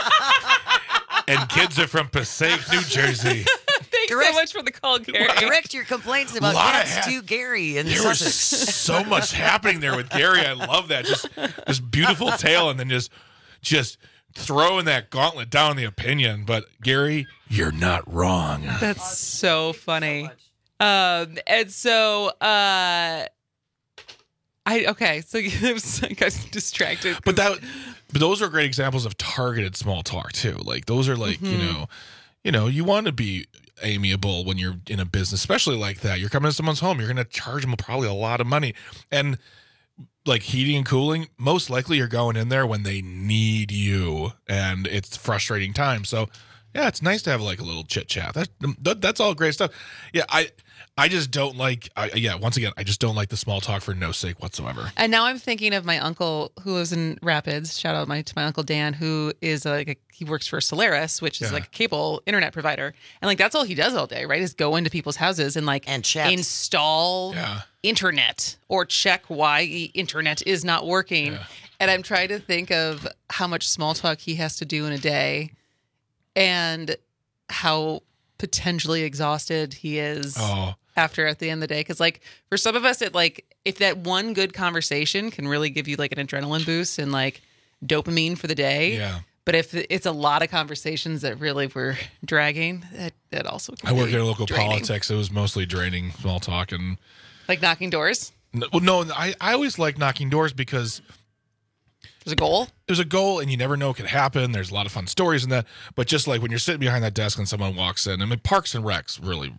And kids are from Passaic, New Jersey. Thanks so much for the call, Gary. Direct your complaints about cats to Gary in Sussex. There was so much happening there with Gary. I love that. Just this beautiful tale, and then just throwing that gauntlet down the opinion. But Gary, you're not wrong. That's so funny. And so So I got distracted. But those are great examples of targeted small talk too. Like those are like, you want to be amiable when you're in a business, especially like that. You're coming to someone's home, you're going to charge them probably a lot of money. And like heating and cooling, most likely you're going in there when they need you and it's frustrating time. So yeah, it's nice to have like a little chit chat. That's all great stuff. Yeah, I just don't like. Once again, I just don't like the small talk for no sake whatsoever. And now I'm thinking of my uncle who lives in Rapids. Shout out to my uncle Dan, who is he works for Solaris, which is like a cable internet provider, and like that's all he does all day, right? Is go into people's houses and chat. Install internet or check why internet is not working. Yeah. And I'm trying to think of how much small talk he has to do in a day. And how potentially exhausted he is after at the end of the day. Because like for some of us, if that one good conversation can really give you like an adrenaline boost and like dopamine for the day. Yeah. But if it's a lot of conversations that really were dragging, that also can I work be in local draining. politics. It was mostly draining, small talk. And like knocking doors? No, I always like knocking doors because there's a goal? There's a goal, and you never know what could happen. There's a lot of fun stories in that. But just like when you're sitting behind that desk and someone walks in, I mean, Parks and Rec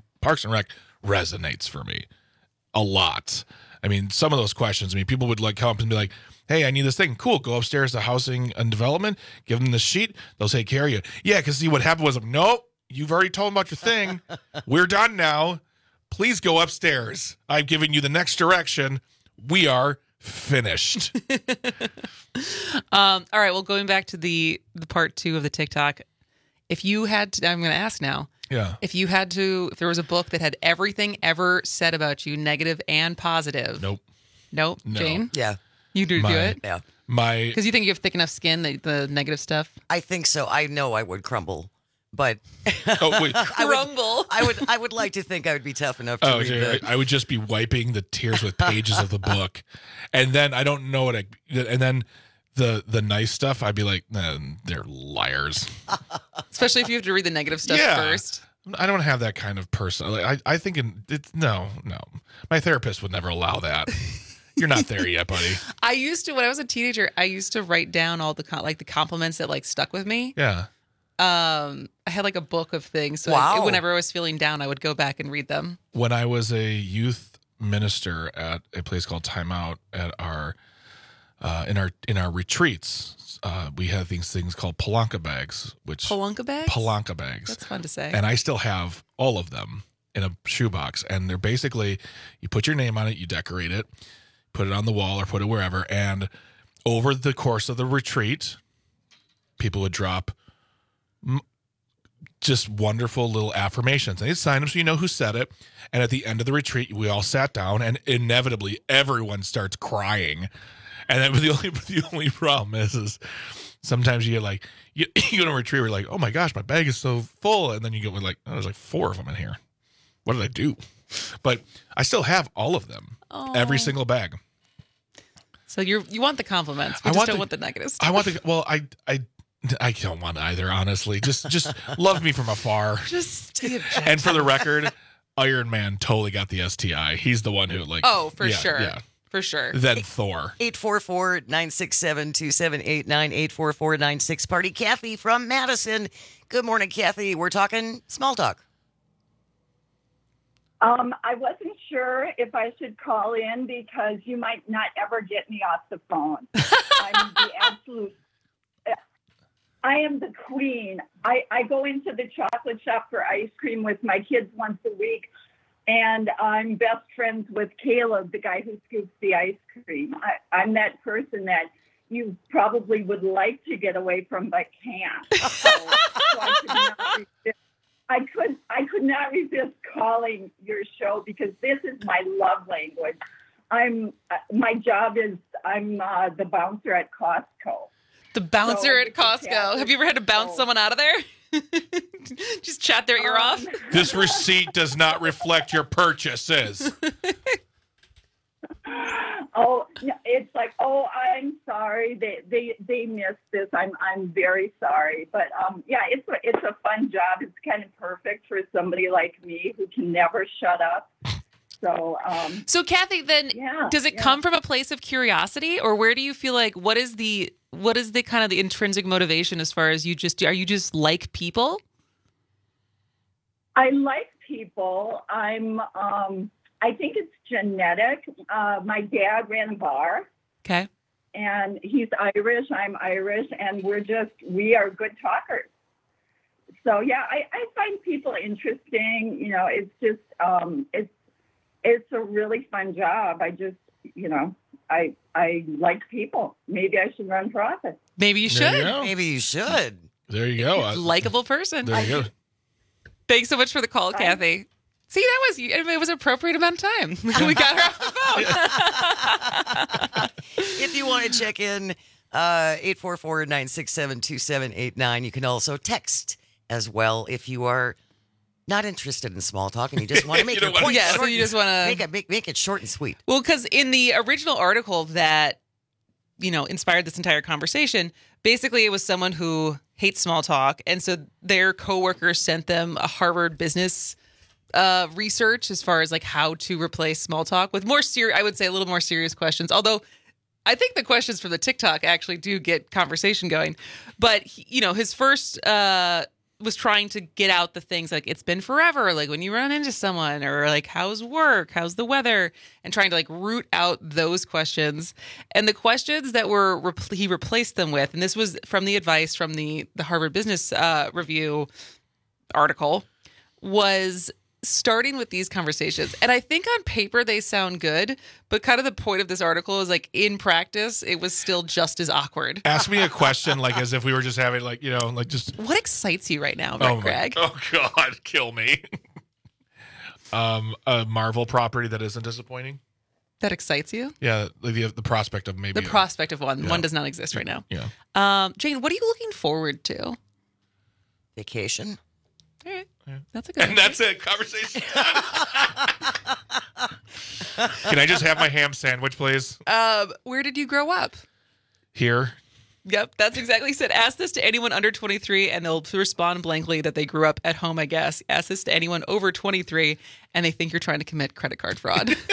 resonates for me a lot. I mean, some of those questions, people would like come up and be like, hey, I need this thing. Cool. Go upstairs to housing and development. Give them the sheet. They'll take care of you. Yeah, because see, what happened was, nope, you've already told them about your thing. We're done now. Please go upstairs. I've given you the next direction. We are finished. All right. Well, going back to the part 2 of the TikTok, if you had to, I'm going to ask now. Yeah. If there was a book that had everything ever said about you, negative and positive. Nope. No. Jane? Yeah. You do it? Yeah. Because you think you have thick enough skin, the negative stuff? I think so. I know I would crumble. But crumble. I would like to think I would be tough enough to read that. I would just be wiping the tears with pages of the book, and then I don't know and then the nice stuff I'd be like, nah, they're liars. Especially if you have to read the negative stuff first. I don't have that kind of person. I think it's no. My therapist would never allow that. You're not there yet, buddy. I used to when I was a teenager. I used to write down all the the compliments that stuck with me. Yeah. I had a book of things. So whenever I was feeling down, I would go back and read them. When I was a youth minister at a place called Time Out at our in our retreats, we had these things called Palanca bags. Palanca bags? Palanca bags. That's fun to say. And I still have all of them in a shoebox. And they're basically, you put your name on it, you decorate it, put it on the wall or put it wherever. And over the course of the retreat, people would drop just wonderful little affirmations. And they'd sign them so you know who said it. And at the end of the retreat, we all sat down and inevitably everyone starts crying. And then the only problem is sometimes you get you go to a retreat where you're like, oh my gosh, my bag is so full. And then you get with there's 4 of them in here. What did I do? But I still have all of them. Every single bag. So you want the compliments, but don't want the negatives. I don't want either, honestly. Just love me from afar. Just and for the record, Iron Man totally got the STI. He's the one who for sure. Yeah. For sure. Then Thor. 844-967-2789, 844-96 Party. Kathy from Madison. Good morning, Kathy. We're talking small talk. I wasn't sure if I should call in because you might not ever get me off the phone. I am the queen. I go into the chocolate shop for ice cream with my kids once a week, and I'm best friends with Caleb, the guy who scoops the ice cream. I'm that person that you probably would like to get away from but can't. So I could not resist calling your show because this is my love language. My job is I'm the bouncer at Costco. The bouncer at Costco. Have you ever had to bounce someone out of there? Just chat their ear off? This receipt does not reflect your purchases. It's I'm sorry. They missed this. I'm very sorry. But it's a fun job. It's kind of perfect for somebody like me who can never shut up. So, Kathy, then does it come from a place of curiosity, or where do you feel like what is the kind of the intrinsic motivation as far as are you just like people? I like people. I think it's genetic. My dad ran a bar. Okay. And he's Irish, I'm Irish, and we are good talkers. So yeah, I find people interesting. You know, it's just it's a really fun job. I just, you know, I like people. Maybe I should run for office. Maybe you should. Maybe you should. There you go. Likable person. There you go. Thanks so much for the call, Kathy. See, it was an appropriate amount of time. We got her off the phone. If you want to check in, 844-967-2789. You can also text as well if you are not interested in small talk and you just want to make your point short. So you just want to make it short and sweet. Well, because in the original article that, you know, inspired this entire conversation, basically it was someone who hates small talk, and so their coworkers sent them a Harvard business research as far as like how to replace small talk with more serious, I would say a little more serious questions. Although I think the questions from the TikTok actually do get conversation going. But, you know, his first was trying to get out the things like it's been forever, like when you run into someone, or like how's work, how's the weather, and trying to like root out those questions. And the questions that he replaced them with, and this was from the advice from the Harvard Business Review article, was starting with these conversations. And I think on paper they sound good, but kind of the point of this article is like in practice, it was still just as awkward. Ask me a question like as if we were just having like, you know, like just. What excites you right now, Greg? Oh God, kill me. A Marvel property that isn't disappointing. That excites you? Yeah, the prospect of maybe. The prospect of one. Yeah. One does not exist right now. Yeah. Jane, what are you looking forward to? Vacation. All right. Yeah. That's a good And that's it. Conversation. Can I just have my ham sandwich, please? Where did you grow up? Here. Yep, that's exactly said. Ask this to anyone under 23, and they'll respond blankly that they grew up at home, I guess. Ask this to anyone over 23, and they think you're trying to commit credit card fraud. Do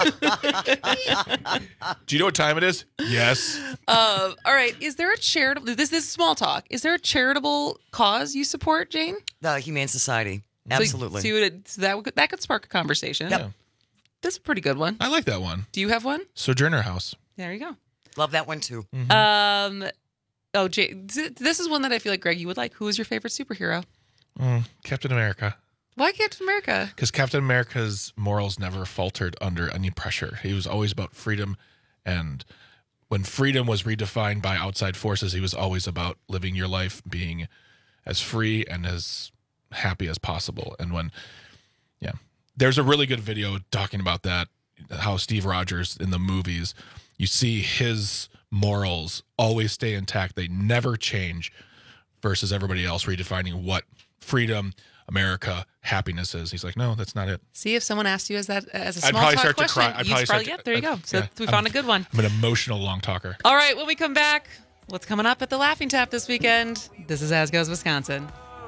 you know what time it is? Yes. All right. Is there a charitable... This is small talk. Is there a charitable cause you support, Jane? The Humane Society. Absolutely. So that could spark a conversation. Yep. That's a pretty good one. I like that one. Do you have one? Sojourner House. There you go. Love that one too. Mm-hmm. This is one that I feel like, Greg, you would like. Who is your favorite superhero? Captain America. Why Captain America? Because Captain America's morals never faltered under any pressure. He was always about freedom, and when freedom was redefined by outside forces, he was always about living your life being as free and as happy as possible. And there's a really good video talking about that, how Steve Rogers in the movies, you see his morals always stay intact. They never change versus everybody else redefining what freedom, America, happiness is. He's like, no, that's not it. See, if someone asked you as a small talk question, there you go. So we found a good one. I'm an emotional long talker. All right, when we come back, what's coming up at the Laughing Tap this weekend? This is As Goes Wisconsin.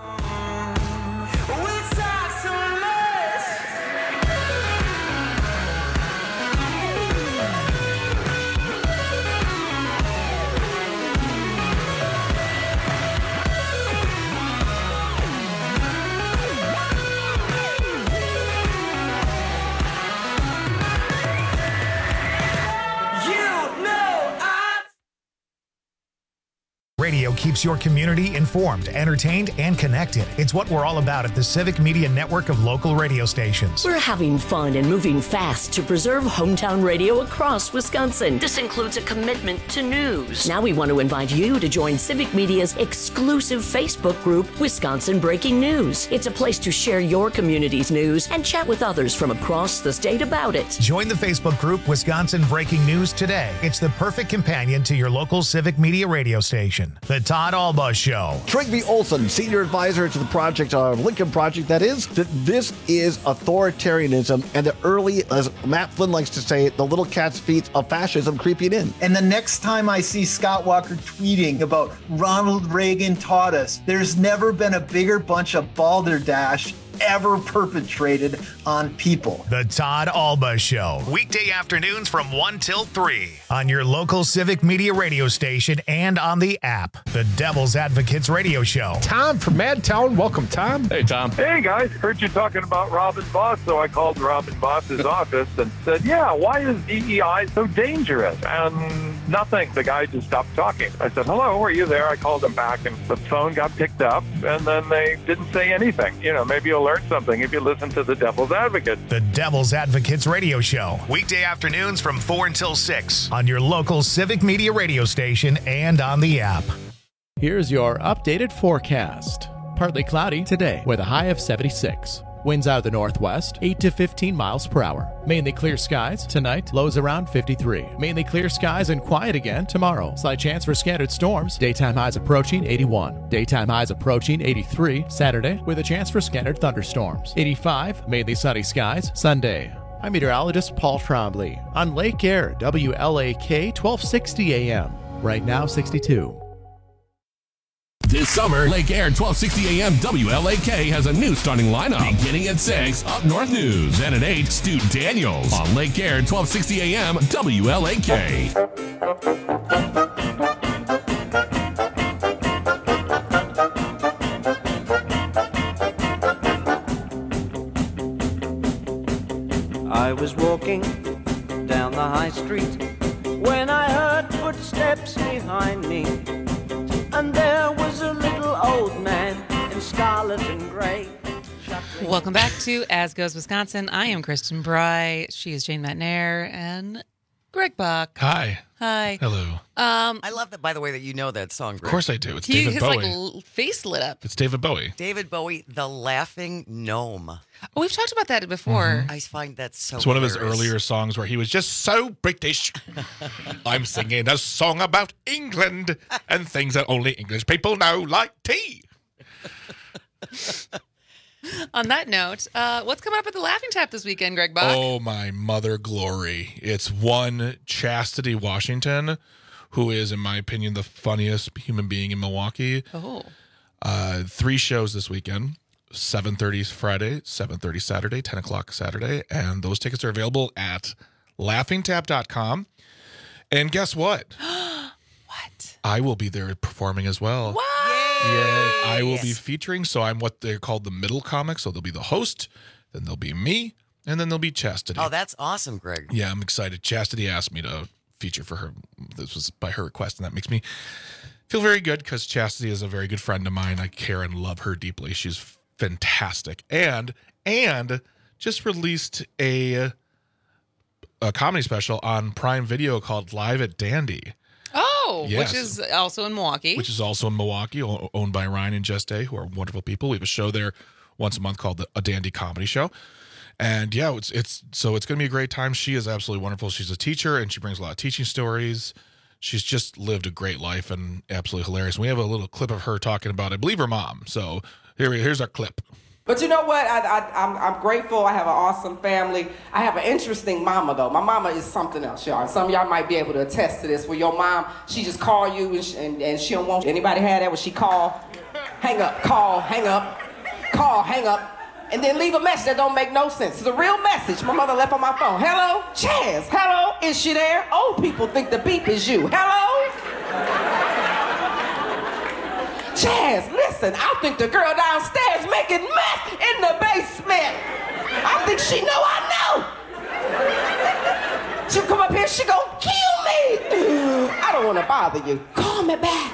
Radio keeps your community informed, entertained, and connected. It's what we're all about at the Civic Media Network of local radio stations. We're having fun and moving fast to preserve hometown radio across Wisconsin. This includes a commitment to news. Now we want to invite you to join Civic Media's exclusive Facebook group, Wisconsin Breaking News. It's a place to share your community's news and chat with others from across the state about it. Join the Facebook group, Wisconsin Breaking News, today. It's the perfect companion to your local Civic Media radio station. The Todd Alba Show. Trygve Olsen, senior advisor to the project, Lincoln Project, that is, that this is authoritarianism and the early, as Matt Flynn likes to say, the little cat's feet of fascism creeping in. And the next time I see Scott Walker tweeting about Ronald Reagan taught us, there's never been a bigger bunch of balderdash ever perpetrated on people. The Todd Alba Show, weekday afternoons from 1 till 3 on your local Civic Media radio station and on the app. The Devil's Advocates Radio Show. Tom from Madtown. Welcome, Tom. Hey, Tom. Hey, guys. Heard you talking about Robin Voss, so I called Robin Voss's office and said, yeah, why is DEI so dangerous? And nothing. The guy just stopped talking. I said, hello, are you there? I called him back, and the phone got picked up, and then they didn't say anything. You know, maybe you'll learn something if you listen to the Devil's Advocate. The Devil's Advocates Radio Show, weekday afternoons from 4 until 6 on your local Civic Media radio station and on the app. Here's your updated forecast. Partly cloudy today with a high of 76. Winds out of the northwest, 8 to 15 miles per hour. Mainly clear skies tonight, lows around 53. Mainly clear skies and quiet again tomorrow. Slight chance for scattered storms. Daytime highs approaching 81. Daytime highs approaching 83 Saturday with a chance for scattered thunderstorms. 85, mainly sunny skies Sunday. I'm meteorologist Paul Trombley on Lake Air, WLAK 1260 AM. Right now 62. This summer, Lake Air 1260 AM WLAK has a new starting lineup. Beginning at 6, Up North News. And at 8, Stu Daniels on Lake Air 1260 AM WLAK. I was walking down the high street when I heard footsteps behind me. And there was a little old man in scarlet and gray. Welcome back to As Goes Wisconsin. I am Kristen Bry. She is Jane Matnair and Greg Bach. Hi. Hi. Hello. I love that, by the way, that you know that song, Greg. Of course I do. It's David Bowie. His face lit up. It's David Bowie. David Bowie, The Laughing Gnome. Oh, we've talked about that before. I find that so It's one of his earlier songs where he was just so British. I'm singing a song about England and things that only English people know, like tea. On that note, what's coming up at the Laughing Tap this weekend, Greg Bach? Oh, my mother glory. It's one Chastity Washington, who is, in my opinion, the funniest human being in Milwaukee. Oh. 3 shows this weekend. 7:30 Friday, 7:30 Saturday, 10 o'clock Saturday. And those tickets are available at laughingtap.com. And guess what? What? I will be there performing as well. What? Yeah, I will be featuring. So I'm what they're called the middle comic. So there'll be the host, then there'll be me, and then there'll be Chastity. Oh, that's awesome, Greg. Yeah, I'm excited. Chastity asked me to feature for her. This was by her request, and that makes me feel very good because Chastity is a very good friend of mine. I care and love her deeply. She's fantastic. And just released a comedy special on Prime Video called Live at Dandy. Oh, Yes. which is also in Milwaukee. Which is also in Milwaukee, owned by Ryan and Jess Day, who are wonderful people. We have a show there once a month called A Dandy Comedy Show. And yeah, it's going to be a great time. She is absolutely wonderful. She's a teacher, and she brings a lot of teaching stories. She's just lived a great life and absolutely hilarious. We have a little clip of her talking about, I believe, her mom. So here's our clip. But you know what? I'm grateful. I have an awesome family. I have an interesting mama, though. My mama is something else, y'all. Some of y'all might be able to attest to this. Where your mom, she just call you and she don't want you. Anybody had that where she call, hang up, call, hang up, call, hang up, and then leave a message that don't make no sense. It's a real message my mother left on my phone. Hello, Chaz. Hello, is she there? Old people think the beep is you. Hello? Chaz, listen, I think the girl downstairs making meth in the basement. I think she know I know. She'll come up here, she gonna kill me. I don't wanna bother you. Call me back.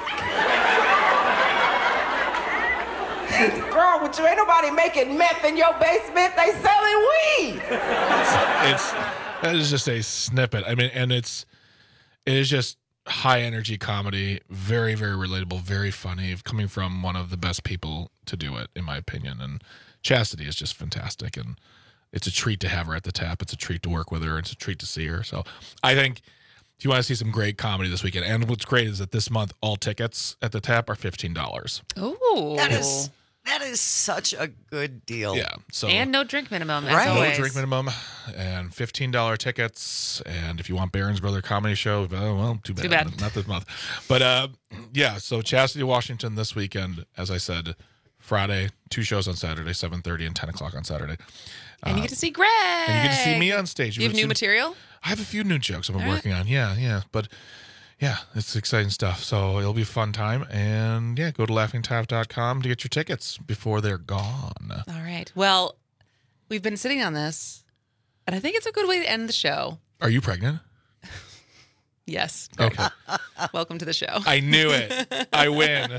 Girl, with you, ain't nobody making meth in your basement. They selling weed. That is just a snippet. I mean, and it is just high energy comedy, very, very relatable, very funny, coming from one of the best people to do it, in my opinion. And Chastity is just fantastic, and it's a treat to have her at the tap. It's a treat to work with her. It's a treat to see her. So I think if you want to see some great comedy this weekend, and what's great is that this month all tickets at the tap are $15. Oh, that is such a good deal. Yeah. So and no drink minimum, as Right. always. no drink minimum, and $15 tickets. And if you want Barron's Brother Comedy Show, well, too bad. Too bad. Not this month. But yeah, so Chastity Washington this weekend, as I said, Friday, 2 shows on Saturday, 7:30 and 10 o'clock on Saturday. And you get to see Greg. And you get to see me on stage. You have new material? I have a few new jokes I've been working on. Yeah. But yeah, it's exciting stuff. So it'll be a fun time. And yeah, go to laughingtap.com to get your tickets before they're gone. All right. Well, we've been sitting on this, and I think it's a good way to end the show. Are you pregnant? Yes. Okay. Welcome to the show. I knew it. I win.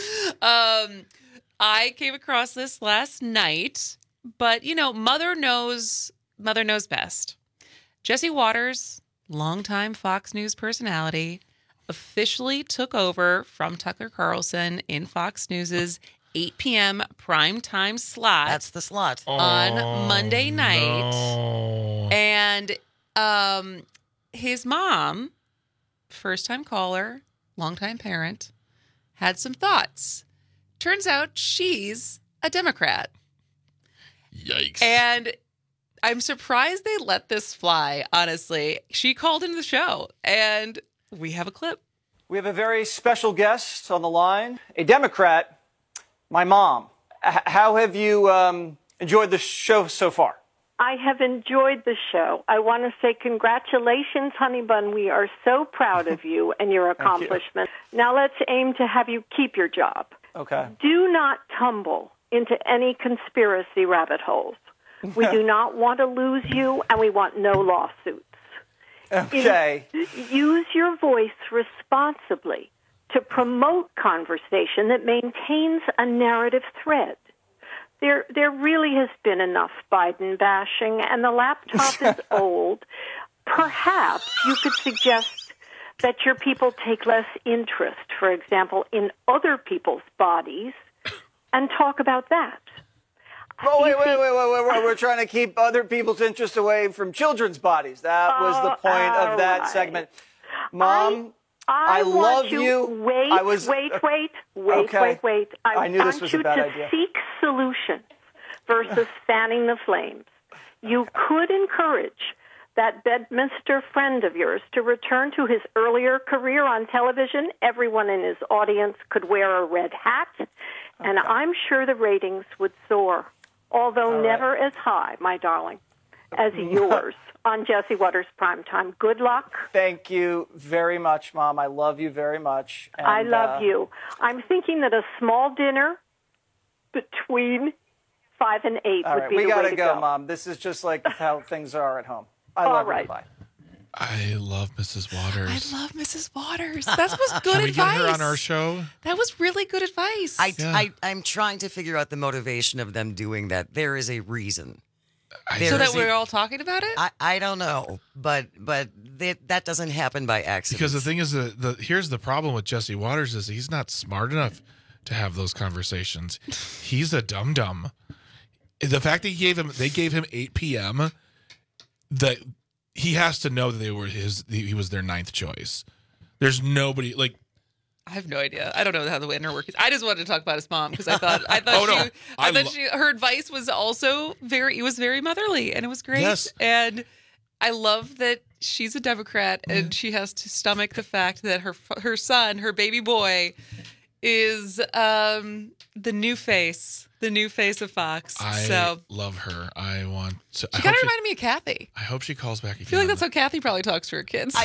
I came across this last night, but Mother knows best. Jesse Waters, longtime Fox News personality, officially took over from Tucker Carlson in Fox News's 8 p.m. primetime slot. That's the slot. On Monday night. No. And his mom, first-time caller, longtime parent, had some thoughts. Turns out she's a Democrat. Yikes. And I'm surprised they let this fly, honestly. She called into the show, and we have a clip. We have a very special guest on the line, a Democrat, my mom. How have you enjoyed the show so far? I have enjoyed the show. I want to say congratulations, Honey Bun. We are so proud of you and your accomplishment. Now let's aim to have you keep your job. Okay. Do not tumble into any conspiracy rabbit holes. We do not want to lose you, and we want no lawsuits. Okay. Use your voice responsibly to promote conversation that maintains a narrative thread. There really has been enough Biden bashing, and the laptop is old. Perhaps you could suggest that your people take less interest, for example, in other people's bodies, and talk about that. Oh, wait. We're trying to keep other people's interest away from children's bodies. That was the point of that segment. Mom, I love you. Wait. I knew this was a bad idea. I want you to seek solutions versus fanning the flames. You could encourage that Bedminster friend of yours to return to his earlier career on television. Everyone in his audience could wear a red hat, and I'm sure the ratings would soar, although never as high, my darling, as yours on Jesse Waters Primetime. Good luck. Thank you very much, Mom. I love you very much. And, I love you. I'm thinking that a small dinner between 5 and 8 all would right, be the way to go. We gotta go, Mom. This is just like how things are at home. I love you. Bye. I love Mrs. Waters. I love Mrs. Waters. That was good Can we advice. get her on our show? That was really good advice. I'm trying to figure out the motivation of them doing that. There is a reason. So that we're all talking about it? I don't know, but that doesn't happen by accident. Because the thing is, here's the problem with Jesse Waters is he's not smart enough to have those conversations. He's a dum-dum. The fact that they gave him 8 p.m., that he has to know that he was their 9th choice. There's nobody like. I have no idea. I don't know how the winner works. I just wanted to talk about his mom because I thought her advice was also very motherly, and it was great. Yes. And I love that she's a Democrat and she has to stomach the fact that her son, her baby boy, is the new face of Fox. I love her. I want to. She kind of reminded me of Kathy. I hope she calls back again. I feel like that's how Kathy probably talks to her kids.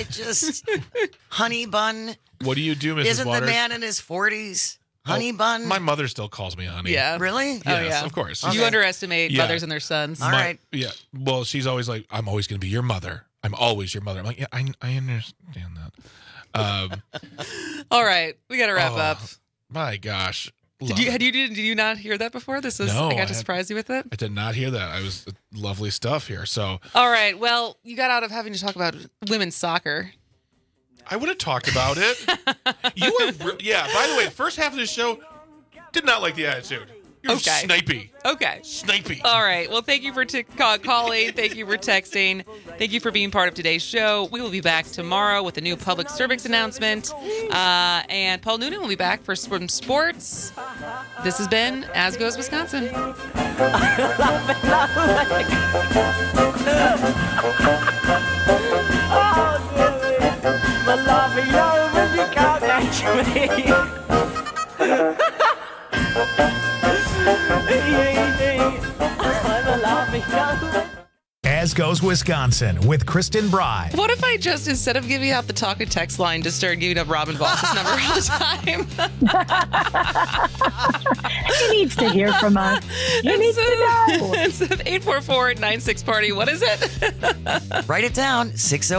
Honey Bun. What do you do, Mrs. Isn't Waters? the man in his 40s? Honey Bun? My mother still calls me honey. Yeah. Really? Yes, oh, yeah. Of course. You underestimate mothers and their sons. All right. Yeah. Well, she's always like, I'm always going to be your mother. I'm always your mother. I'm like, yeah, I understand that. All right. We got to wrap up. My gosh. Did you not hear that before? I got to surprise you with it. I did not hear that. I was lovely stuff here. So. All right. Well, you got out of having to talk about women's soccer. I would have talked about it. You were, by the way, the first half of the show, did not like the attitude. You're snipey. Okay. Snipey. All right. Well, thank you for calling. Thank you for texting. Thank you for being part of today's show. We will be back tomorrow with a new public service announcement. And Paul Noonan will be back for some sports. This has been As Goes Wisconsin. The laughing over you can't catch me. As Goes Wisconsin with Kristen Bry. What if I just, instead of giving out the talk and text line, just started giving up Robin Boss's number all the time? He needs to hear from us. He needs to know. Instead of 844-96-PARTY, what is it? Write it down,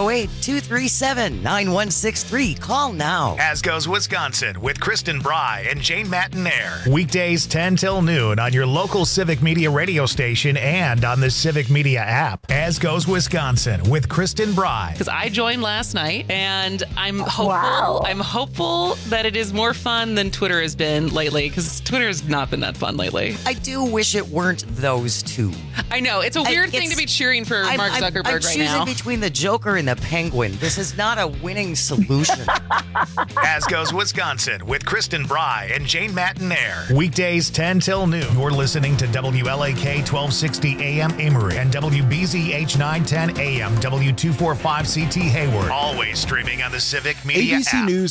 608-237-9163. Call now. As Goes Wisconsin with Kristen Bry and Jane Matinaire. Weekdays 10 till noon on your local Civic Media radio station and on the Civic Media app. As Goes Wisconsin with Kristen Bry. Because I joined last night, and I'm hopeful. I'm hopeful that it is more fun than Twitter has been lately. Because Twitter has not been that fun lately. I do wish it weren't those two. I know it's a weird thing to be cheering for Mark Zuckerberg I'm right now. choosing between the Joker and the Penguin. This is not a winning solution. As Goes Wisconsin with Kristen Bry and Jane Matinaire. Weekdays 10 till noon. You're listening to WLAK 1260 AM Amory and WBZH 910 AM W245CT Hayward. Always streaming on the Civic Media ABC app. News